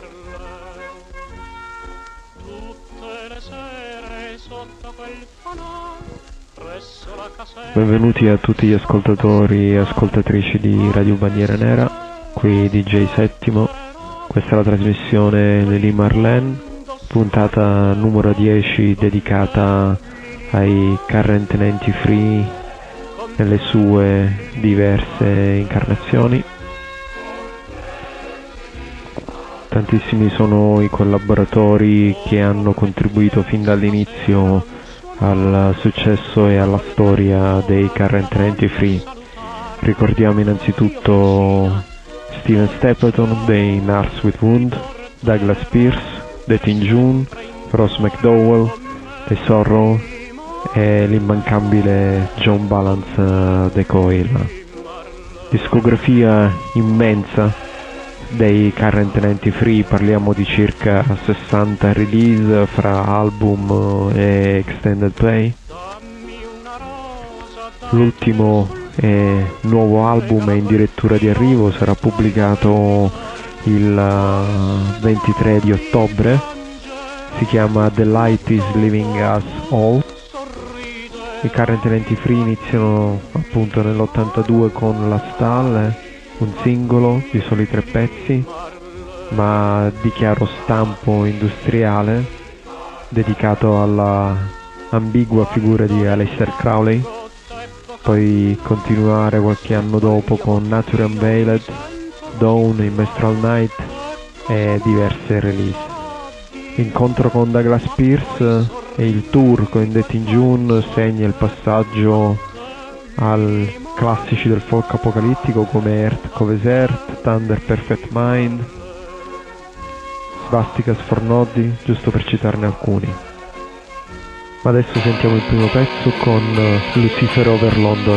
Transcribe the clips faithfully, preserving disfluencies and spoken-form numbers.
Benvenuti a tutti gli ascoltatori e ascoltatrici di Radio Bandiera Nera, qui D J Settimo. Questa è la trasmissione Lili Marlene, puntata numero dieci dedicata ai current ninety free nelle sue diverse incarnazioni. Tantissimi sono i collaboratori che hanno contribuito fin dall'inizio al successo e alla storia dei current ninety free. Ricordiamo innanzitutto Steven Stapleton dei Nurse with Wound, Douglas Pierce, The Teen June, Ross McDowell, The Sorrow e l'immancabile John Balance The Coil. Discografia immensa dei current ninety free, parliamo di circa sessanta release fra album e extended play. L'ultimo e nuovo album è in dirittura di arrivo, sarà pubblicato il ventitré di ottobre, si chiama The Light is Leaving Us All. I current ninety free iniziano appunto nell'ottantadue con La Stalle, un singolo di soli tre pezzi, ma di chiaro stampo industriale, dedicato alla ambigua figura di Aleister Crowley. Poi continuare qualche anno dopo con Nature Unveiled, Dawn, Minstrel Night e diverse release. L'incontro con Douglas Pierce e il tour con The Teen June segna il passaggio al classici del folk apocalittico come Earth Covers Earth, Thunder Perfect Mind, Svastikas for Noddy, giusto per citarne alcuni. Ma adesso sentiamo il primo pezzo con Lucifer Over London.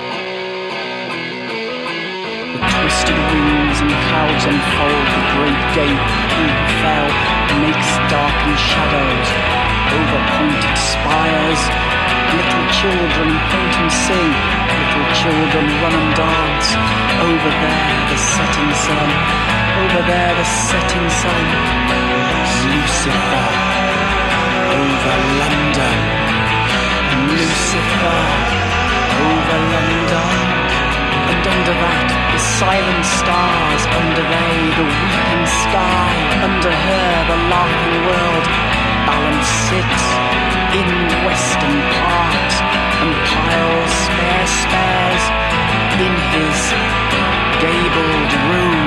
The twisted wings and clouds unfold, the great gate who fell makes darkened shadows over pointed spires. Little children point and sing, little children run and dance. Over there the setting sun, over there the setting sun. Lucifer over London, Lucifer over London. And under that the silent stars, under they the weeping sky. Under her the laughing world balance sits in western part, and piles spare spares in his gabled room.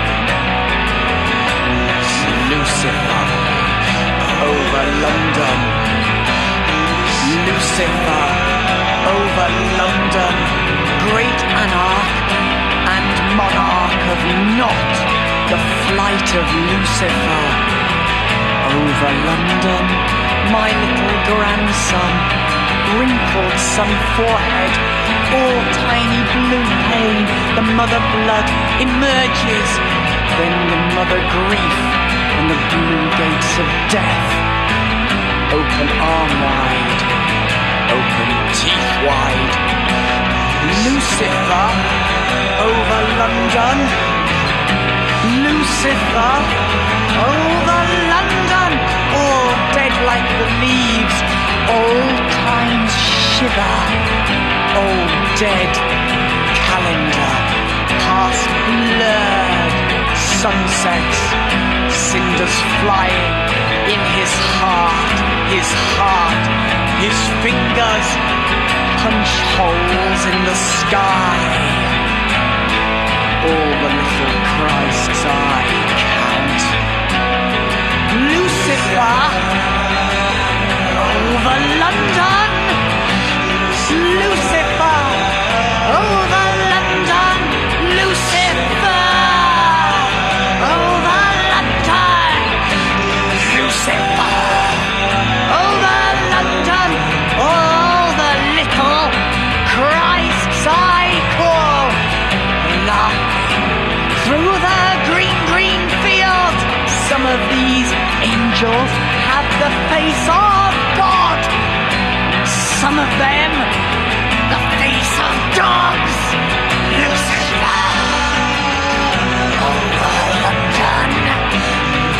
Lucifer over London, Lucifer over London, great anarch and monarch of not the flight of Lucifer over London. My little grandson, wrinkled sun forehead, all tiny blue pain, the mother blood emerges, then the mother grief, and the blue gates of death. Open arm wide, open teeth wide. Lucifer over London, Lucifer over London. All dead like the leaves, old times shiver. Old dead calendar, past blurred sunsets, cinders flying in his heart, his heart, his fingers punch holes in the sky. All the little Christs I count. Lucifer over London, Lucifer over London, Lucifer over London, Lucifer over London. All the little Christs I call, laugh through the green, green fields. Some of these angels have the face of God, some of them the face of dogs. Lucifer over London,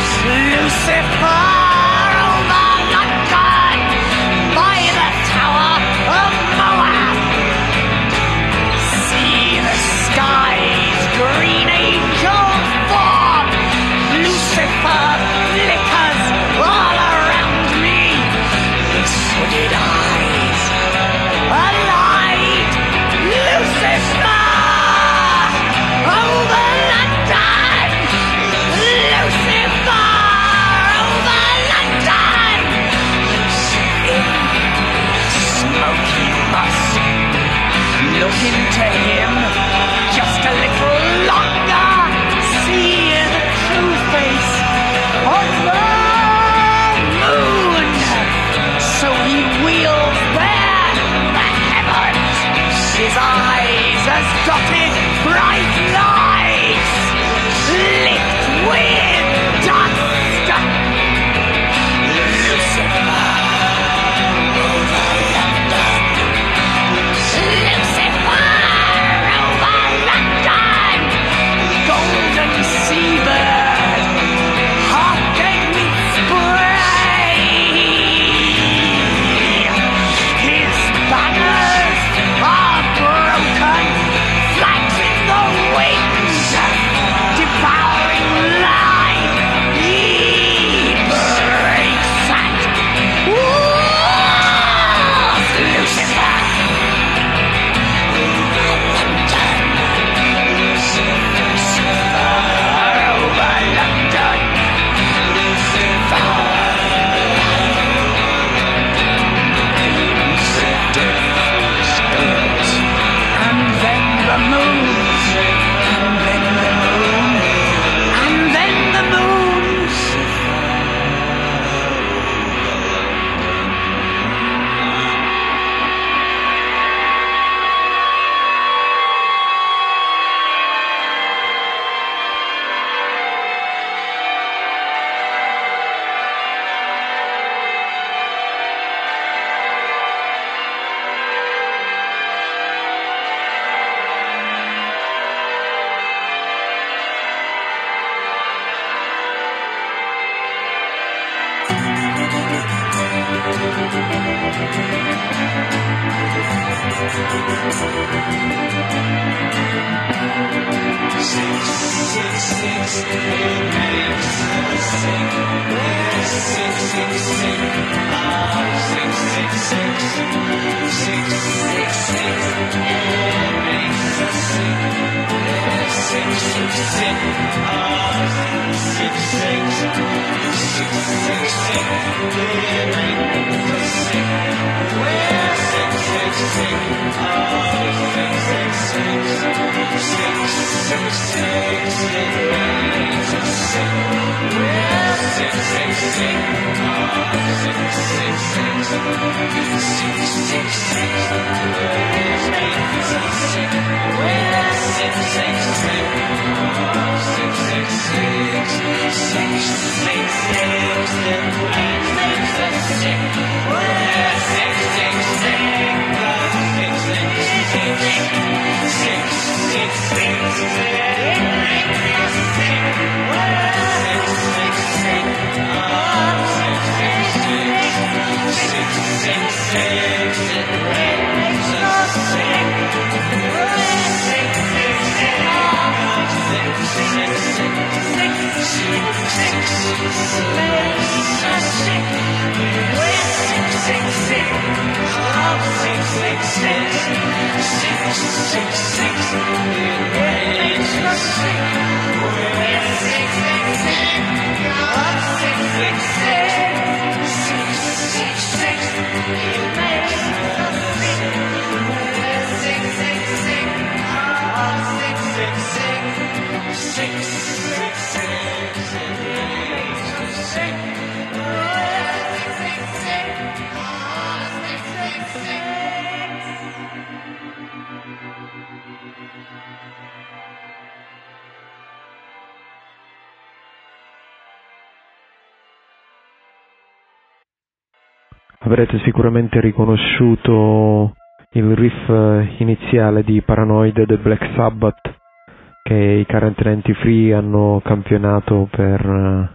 Avrete sicuramente riconosciuto il riff iniziale di Paranoid The Black Sabbath che i Current novantatre hanno campionato per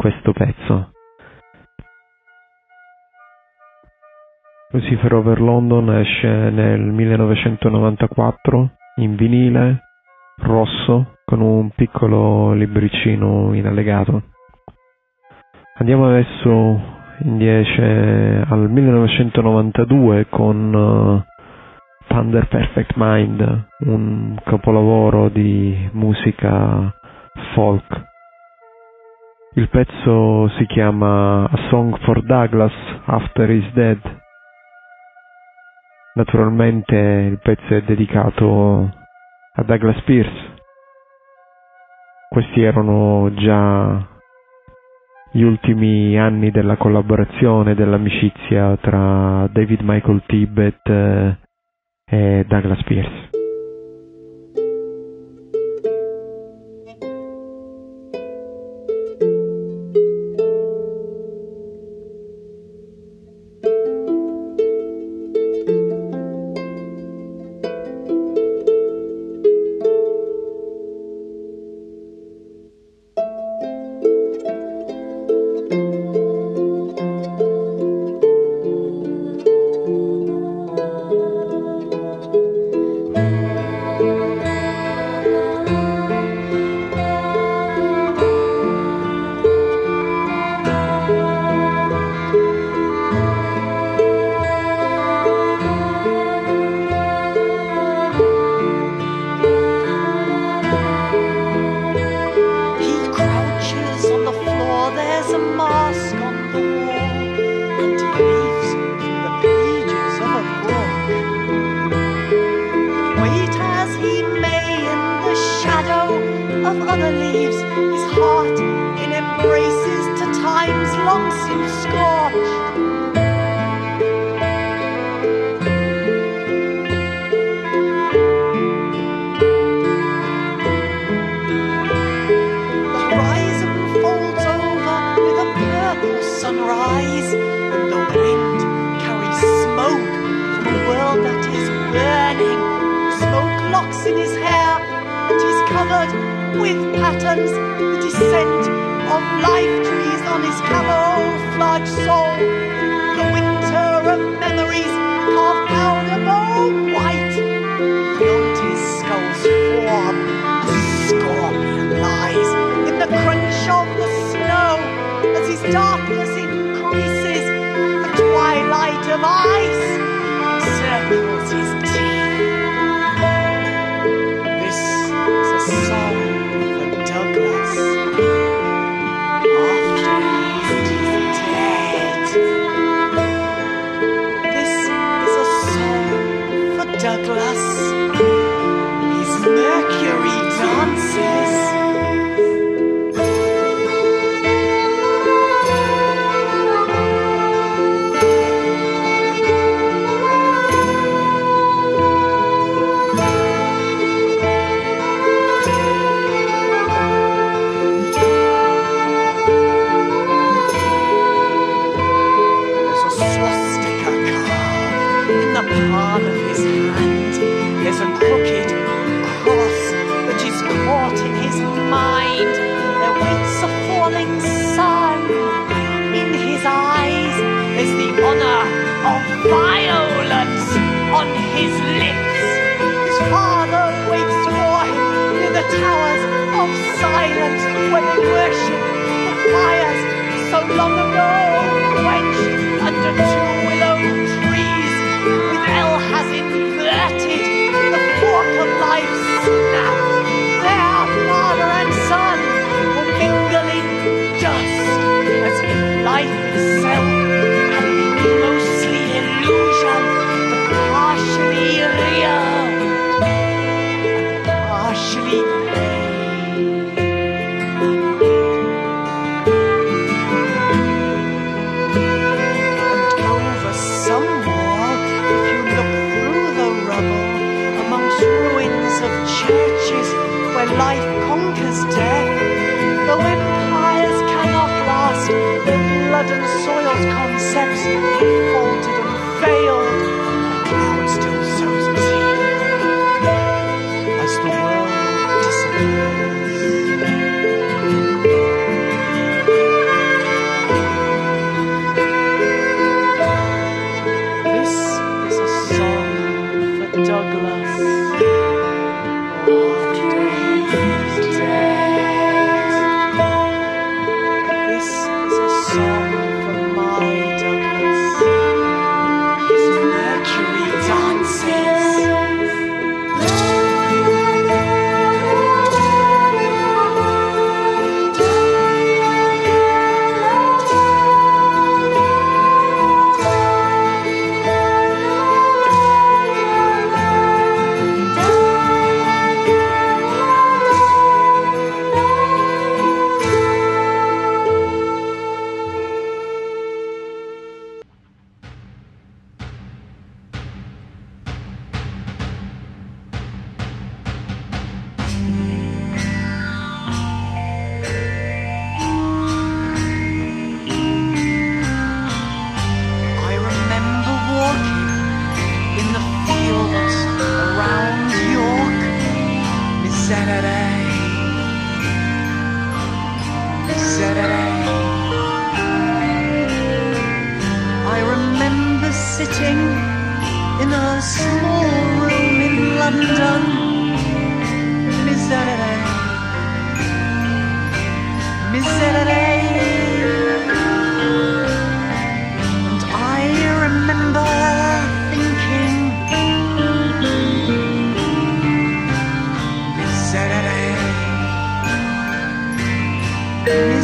questo pezzo. Lucifer Over London esce nel millenovecentonovantaquattro in vinile rosso con un piccolo libricino in allegato. Andiamo adesso invece al millenovecentonovantadue con uh, Thunder Perfect Mind, un capolavoro di musica folk. Il pezzo si chiama A Song for Douglas After He's Dead. Naturalmente il pezzo è dedicato a Douglas Pierce. Questi erano già gli ultimi anni della collaborazione, dell'amicizia tra David Michael Tibbet e Douglas Pierce.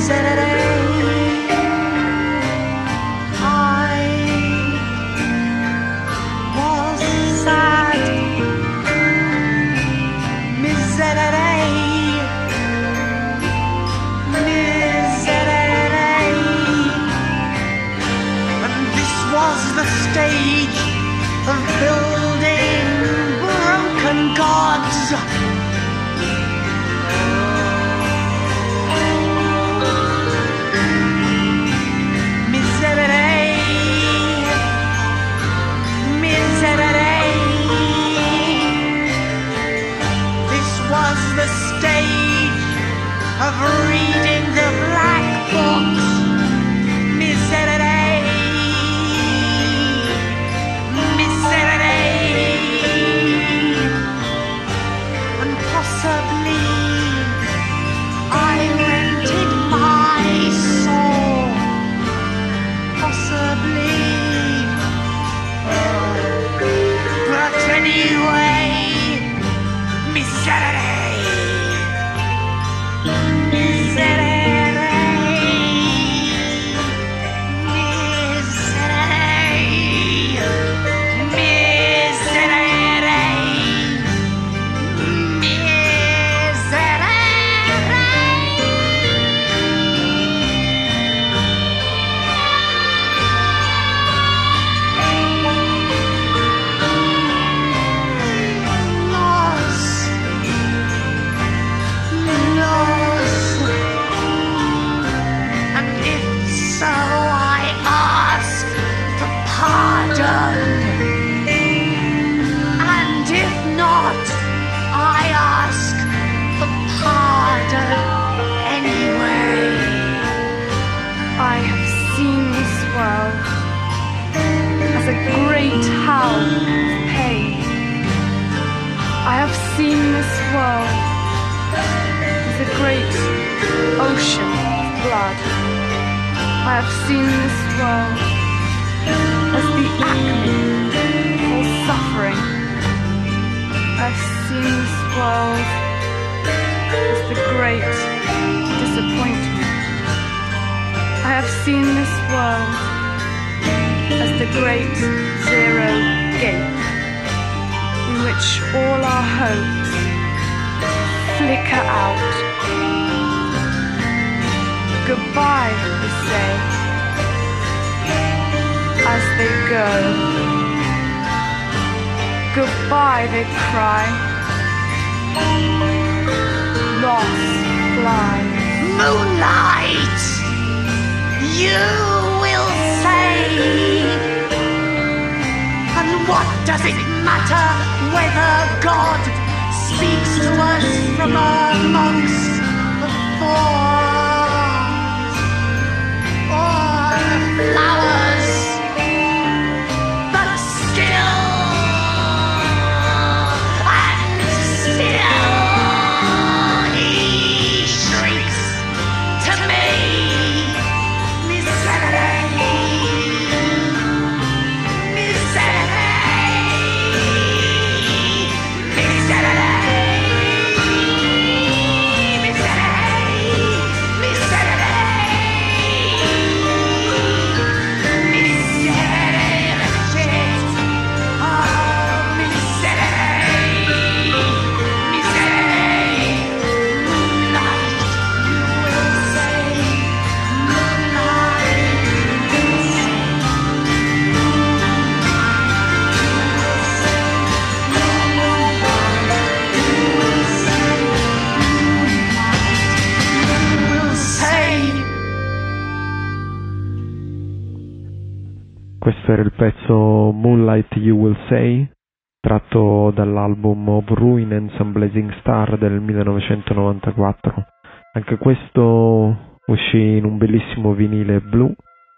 Questo era il pezzo Moonlight You Will Say, tratto dall'album Of Ruin and Blazing Star del millenovecentonovantaquattro. Anche questo uscì in un bellissimo vinile blu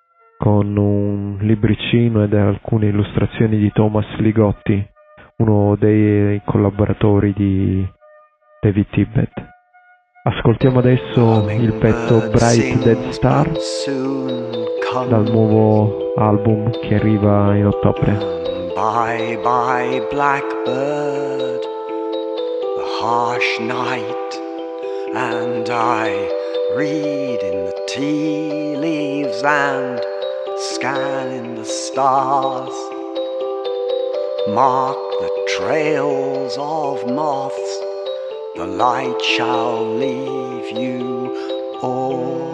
con un libricino ed alcune illustrazioni di Thomas Ligotti, uno dei collaboratori di David Tibet. Ascoltiamo adesso il pezzo Bright Dead Star dal nuovo album che arriva in ottobre. Bye bye blackbird, the harsh night and I reading the tea leaves and scanning the stars. Mark the trails of moths, the light shall leave you all.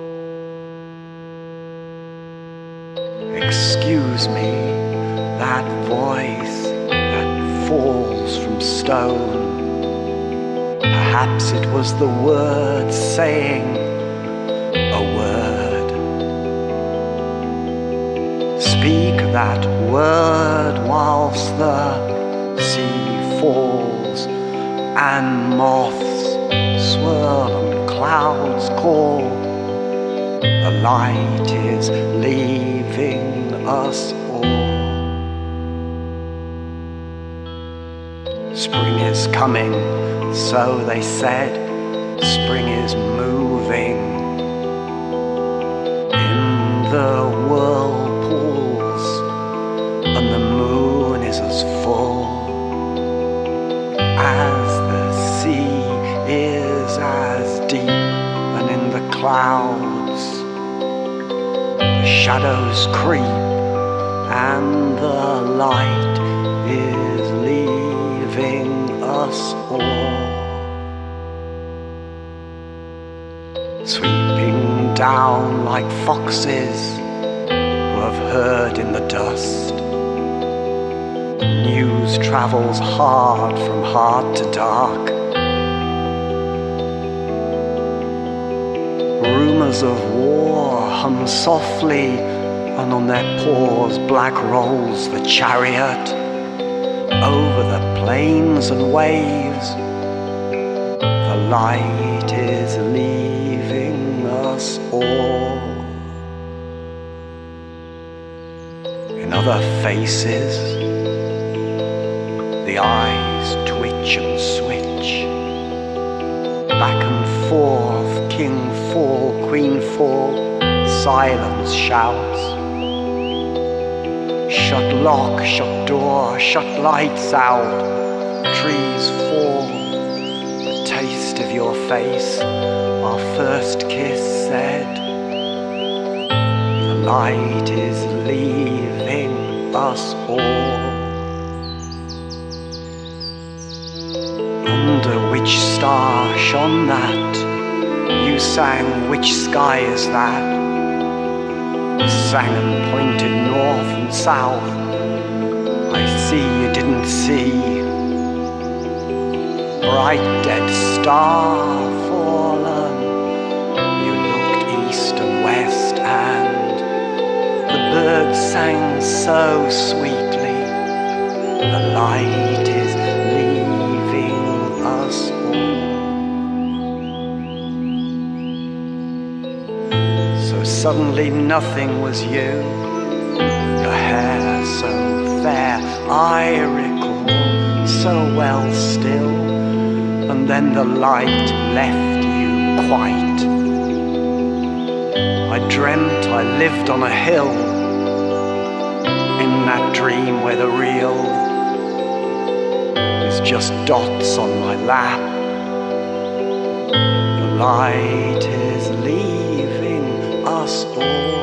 Excuse me, that voice that falls from stone. Perhaps it was the word saying a word. Speak that word whilst the sea falls and moths swirl and clouds call. The light is leaving us all. Spring is coming, so they said. Spring is moving in the whirlpools, and the moon is as full as the sea is as deep. And in the clouds the shadows creep, and the light is leaving us all. Sweeping down like foxes who have heard in the dust. News travels hard from hard to dark. Rumours of war hum softly, and on their paws black rolls the chariot over the plains and waves. The light is leaving us all. In other faces, the eyes twitch and switch. Back and forth, king fall, queen fall, silence shouts. Shut lock, shut door, shut lights out. Trees fall. The taste of your face, our first kiss said. The light is leaving us all. Under which star shone that? You sang, which sky is that? You sang and pointed north and south. I see you didn't see. Bright dead star fallen. You looked east and west, and the birds sang so sweetly. The light is leaving us all. So suddenly nothing was you. Your hair so fair, I recall so well still. And then the light left you quite. I dreamt I lived on a hill, in that dream where the real is just dots on my lap. The light is leaving us all.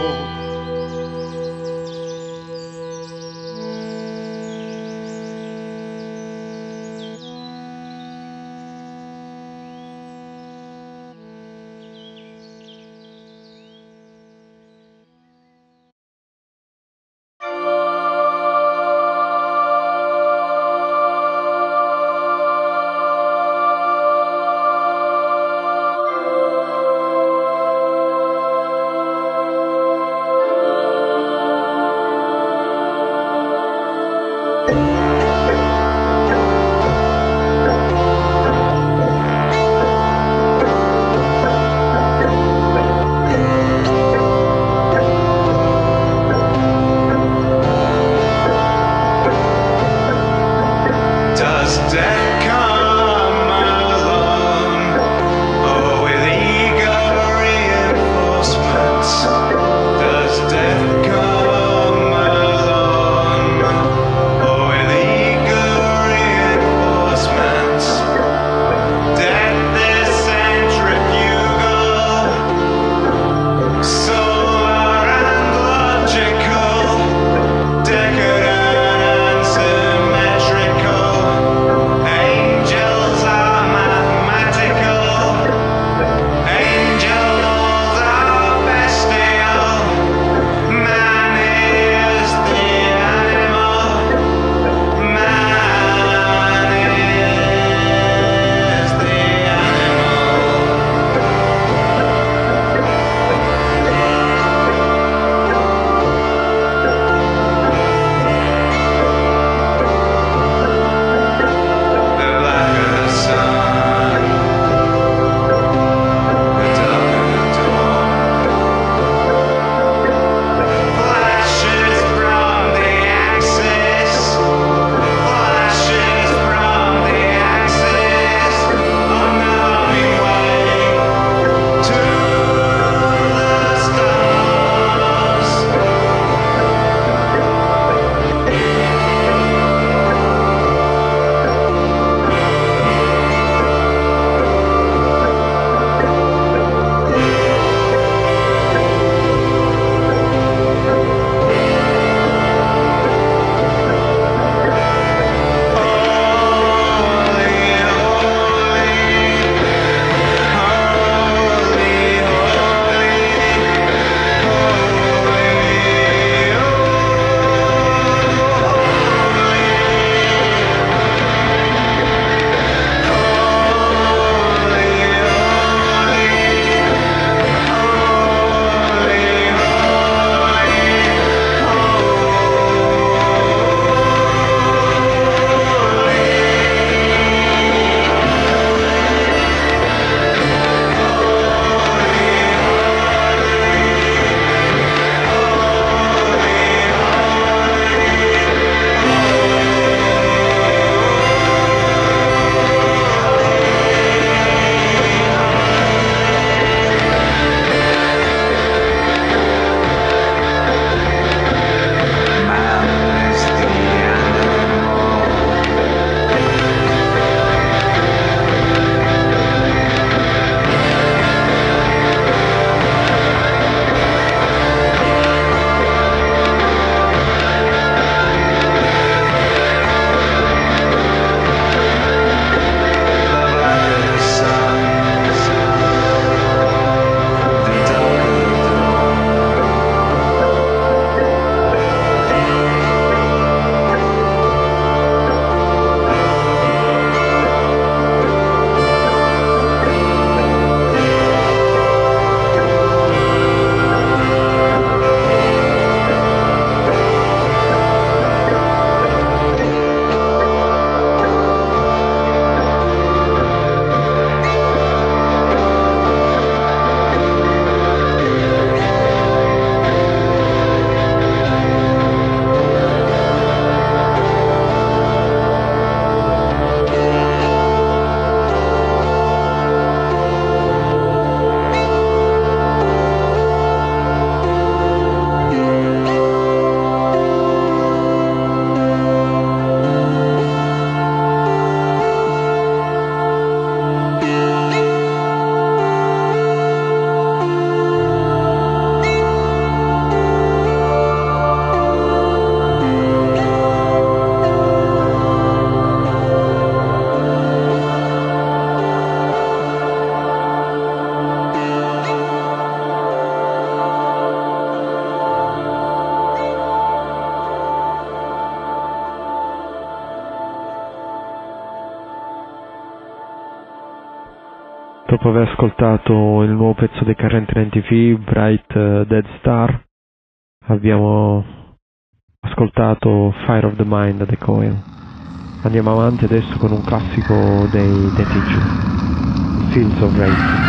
dopo aver ascoltato il nuovo pezzo dei Current ninety-five, Bright uh, Dead Star, abbiamo ascoltato Fire of the Mind dei Coil. Andiamo avanti adesso con un classico dei The Teacher, Fields of Rape.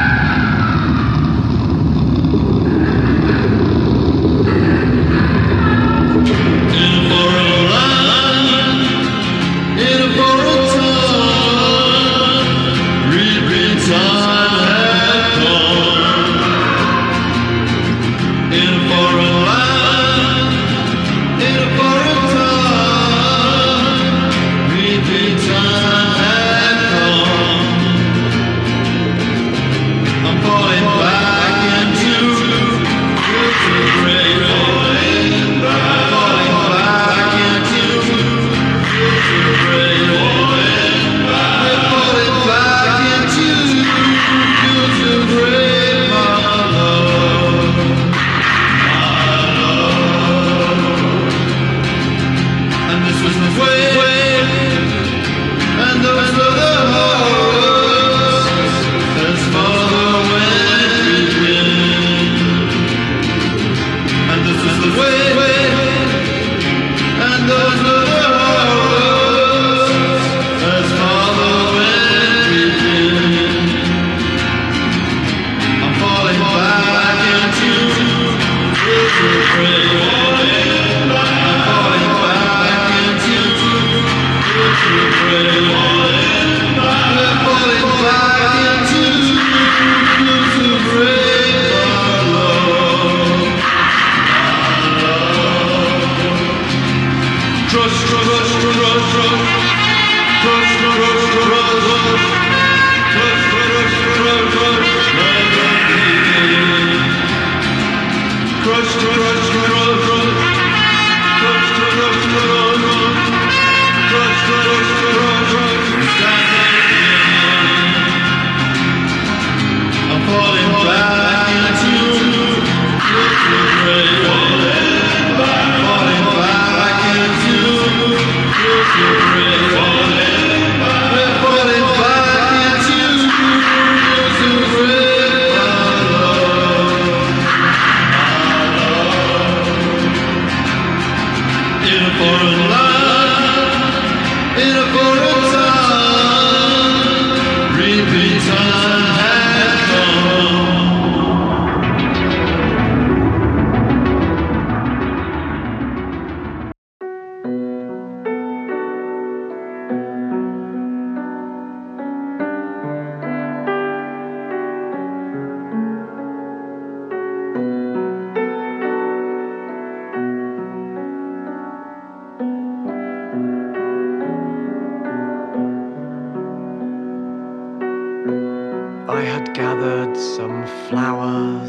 I had gathered some flowers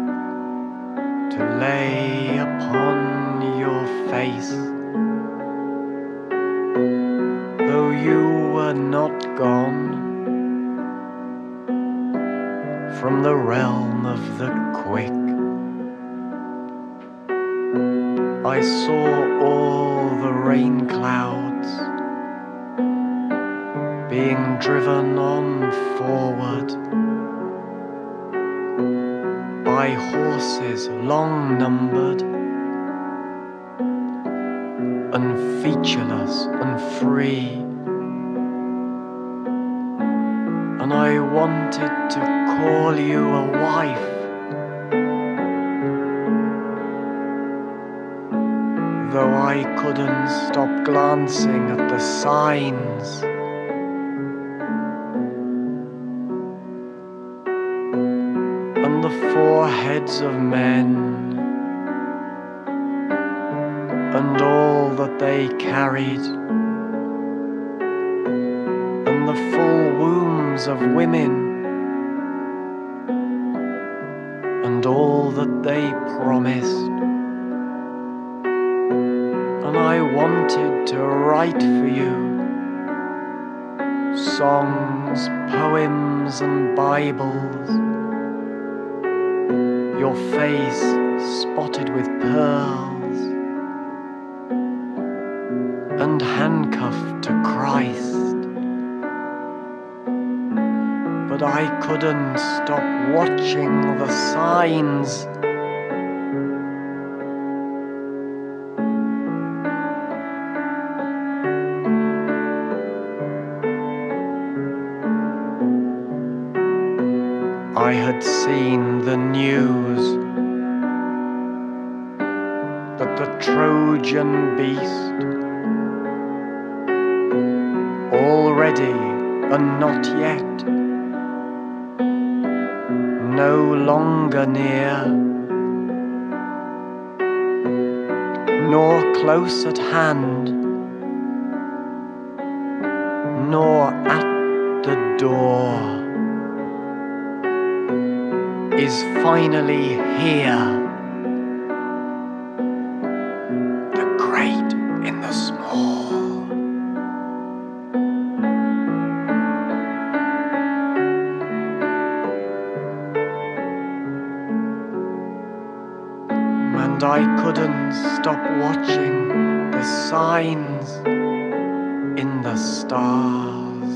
to lay upon your face, though you were not gone from the realm of the quick. I saw all the rain clouds being driven on forward by horses long numbered and featureless and free, and I wanted to call you a wife, though I couldn't stop glancing at the signs. And the foreheads of men, and all that they carried, and the full wombs of women, and all that they promised. And I wanted to write for you songs, poems, and Bibles, your face spotted with pearls, and handcuffed to Christ. But but I couldn't stop watching the signs. I had seen the news that the Trojan beast, already and not yet, no longer near, nor close at hand, nor at the door, is finally here. The great in the small. And I couldn't stop watching the signs in the stars.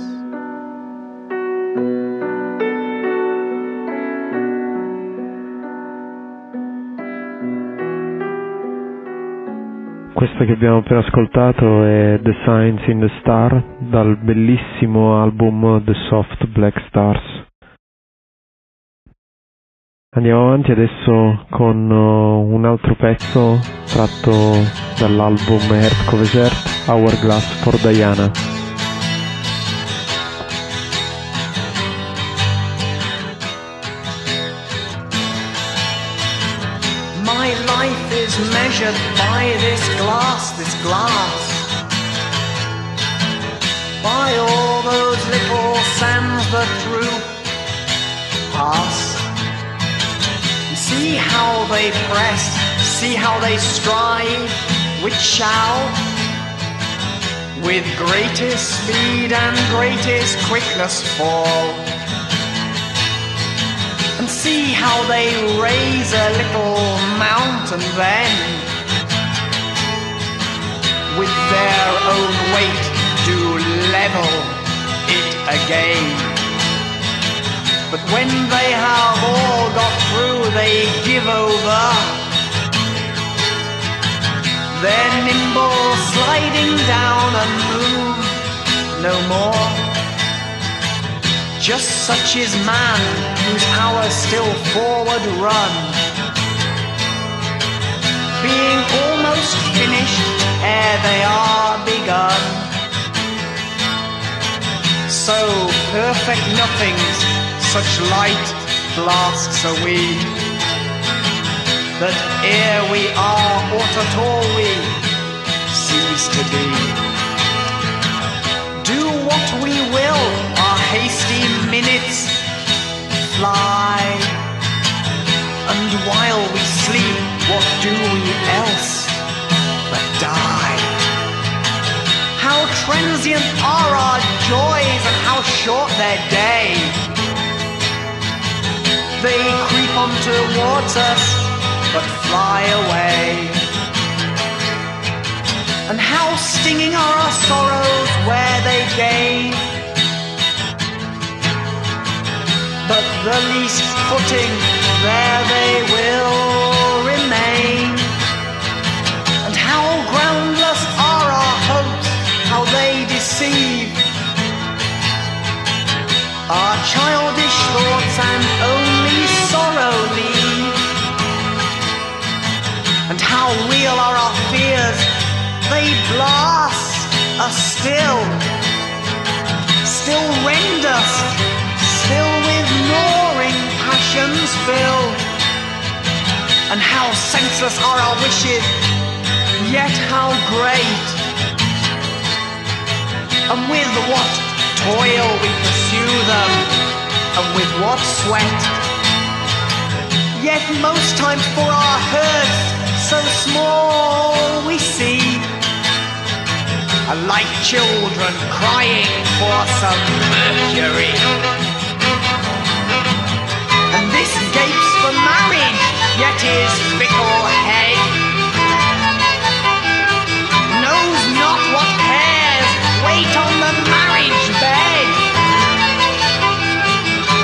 Questa che abbiamo appena ascoltato è The Signs in the Star dal bellissimo album The Soft Black Stars. Andiamo avanti adesso con uh, un altro pezzo tratto dall'album Earth Covesert, Hourglass for Diana. My life is measured by this glass, this glass, by all those little sands that through pass. See how they press, see how they strive, which shall, with greatest speed and greatest quickness fall. And see how they raise a little mountain then, with their own weight do level it again. But when they have all got through, they give over. They're nimble, sliding down and move no more. Just such is man, whose hours still forward run, being almost finished ere they are begun. So perfect nothings, such light blasts are we, that ere we are aught at all we cease to be. Do what we will, our hasty minutes fly, and while we sleep, what do we else but die? How transient are our joys and how short their day. They creep on towards us, but fly away. And how stinging are our sorrows where they gain, but the least footing, there they will remain. And how groundless are our hopes, how they deceive our childish thoughts and only sorrow leave. And how real are our fears, they blast us still, still rend us, still with gnawing passions fill. And how senseless are our wishes, yet how great. And with what toil we pursue them, and with what sweat. Yet most times for our hurts so small we see, like children crying for some mercury. And this gapes for marriage, yet his fickle head knows not what cares wait on the marriage bed.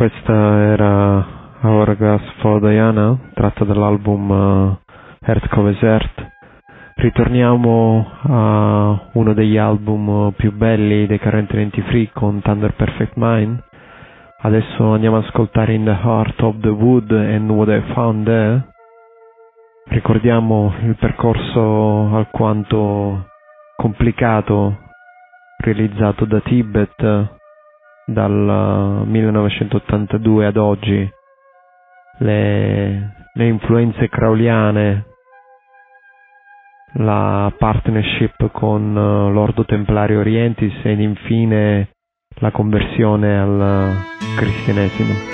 Questa era Hourglass for Diana, tratta dall'album uh, Earth Covers Earth. Ritorniamo a uno degli album più belli dei Currently ninety-three con Thunder Perfect Mind. Adesso andiamo ad ascoltare In the Heart of the Wood and What I Found There. Ricordiamo il percorso alquanto complicato realizzato da Tibet dal millenovecentottantadue ad oggi, le, le influenze crowleyane, la partnership con l'Ordo Templario Orientis ed infine la conversione al cristianesimo.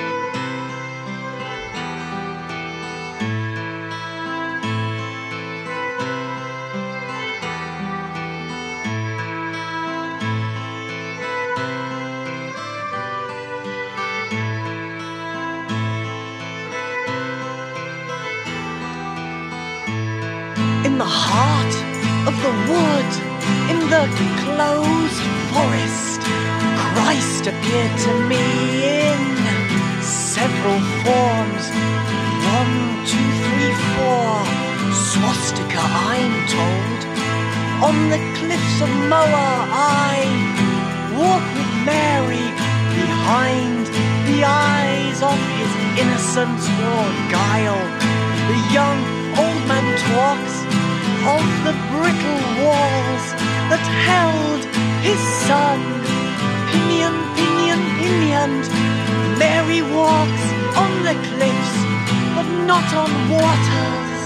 In the heart of the wood, in the closed forest, Christ appeared to me in several forms. One, two, three, four, swastika, I'm told. On the cliffs of Moa, I walk with Mary behind the eyes of his innocence or guile. The young old man talks of the brittle walls that held his son. Pinion, pinion, pinioned, Mary walks on the cliffs, but not on waters.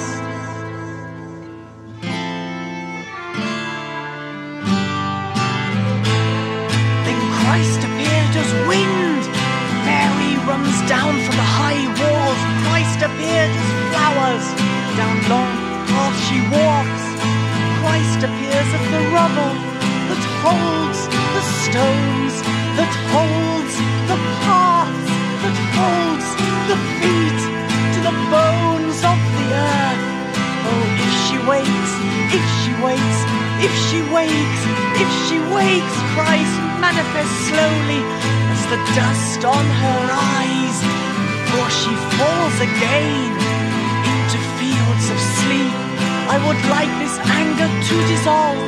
Then Christ appeared as wind. Mary runs down from the high walls. Christ appeared as flowers. Down long path she walks. Christ appears at the rubble that holds the stones, that holds the paths, that holds the feet to the bones of the earth. Oh, if she waits, if she waits, if she wakes, if she wakes, Christ manifests slowly as the dust on her eyes before she falls again into fields of sleep. I would like this anger to dissolve.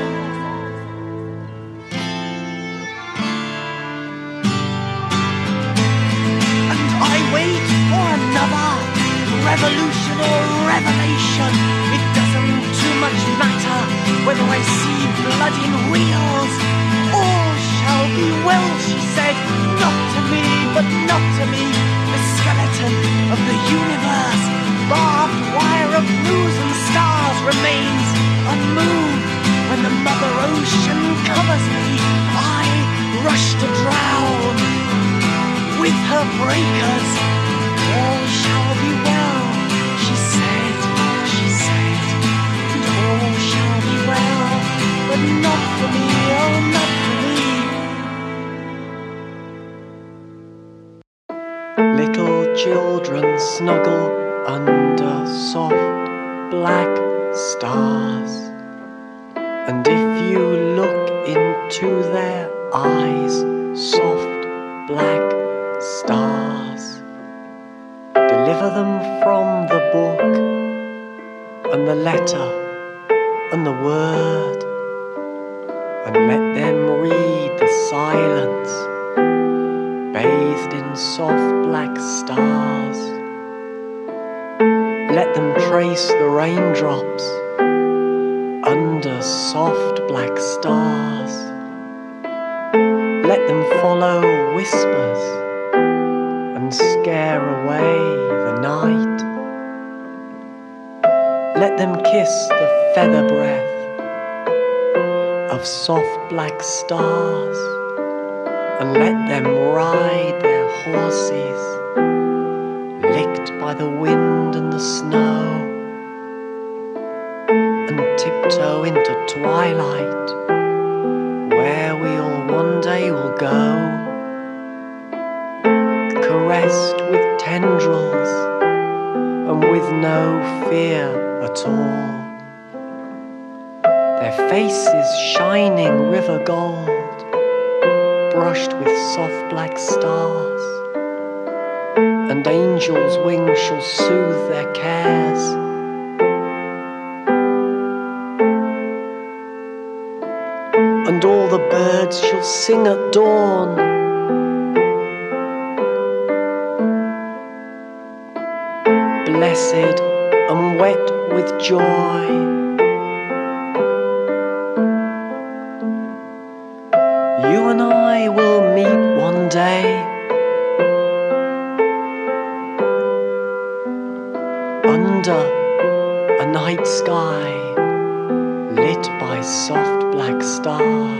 And I wait for another revolution or revelation. It doesn't too much matter whether I see blood in wheels. All shall be well, she said, not to me, but not to me. The skeleton of the universe, barbed wire of moons and stars, remains unmoved. When the mother ocean covers me, I rush to drown with her breakers. All shall be well, she said, she said, and all shall be well, but not for me, oh, not for me. Little children snuggle under soft black stars, and if you look into their eyes, soft black stars, deliver them from the book and the letter and the word, and let them read the silence bathed in soft black stars. Let them trace the raindrops under soft black stars. Let them follow whispers and scare away the night. Let them kiss the feather breath of soft black stars, and let them ride their horses, licked by the wind and the snow, and tiptoe into twilight, where we all one day will go, caressed with tendrils and with no fear at all. Their faces shining river gold, brushed with soft black stars, and angels' wings shall soothe their cares. And all the birds shall sing at dawn. Blessed and wet with joy. You and I will meet one day under a night sky lit by soft black stars.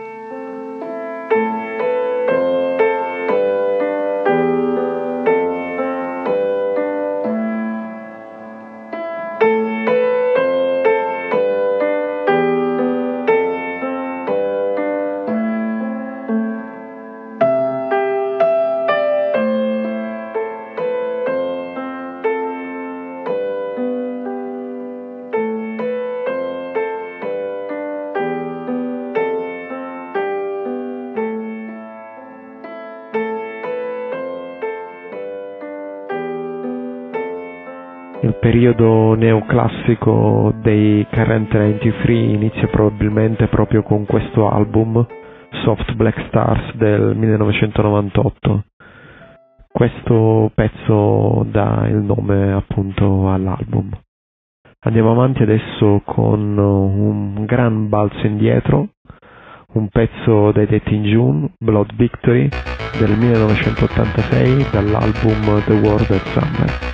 Il periodo neoclassico dei Current novantatré inizia probabilmente proprio con questo album, Soft Black Stars del millenovecentonovantotto. Questo pezzo dà il nome appunto all'album. Andiamo avanti adesso con un gran balzo indietro, un pezzo dai Dead in June, Blood Victory del millenovecentottantasei, dall'album The War That Summer.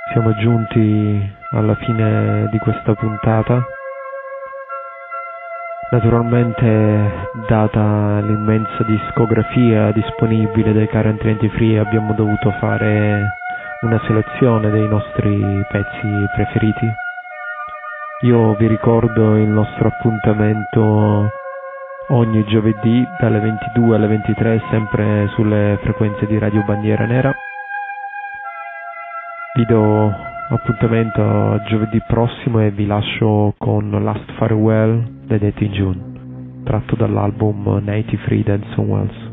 Siamo giunti alla fine di questa puntata. Naturalmente, data l'immensa discografia disponibile dei Current ventitré, abbiamo dovuto fare una selezione dei nostri pezzi preferiti. Io vi ricordo il nostro appuntamento ogni giovedì dalle ventidue alle ventitré, sempre sulle frequenze di Radio Bandiera Nera. Vi do appuntamento a giovedì prossimo e vi lascio con Last Farewell dei Dead in June, tratto dall'album Native Free Dance on Wells.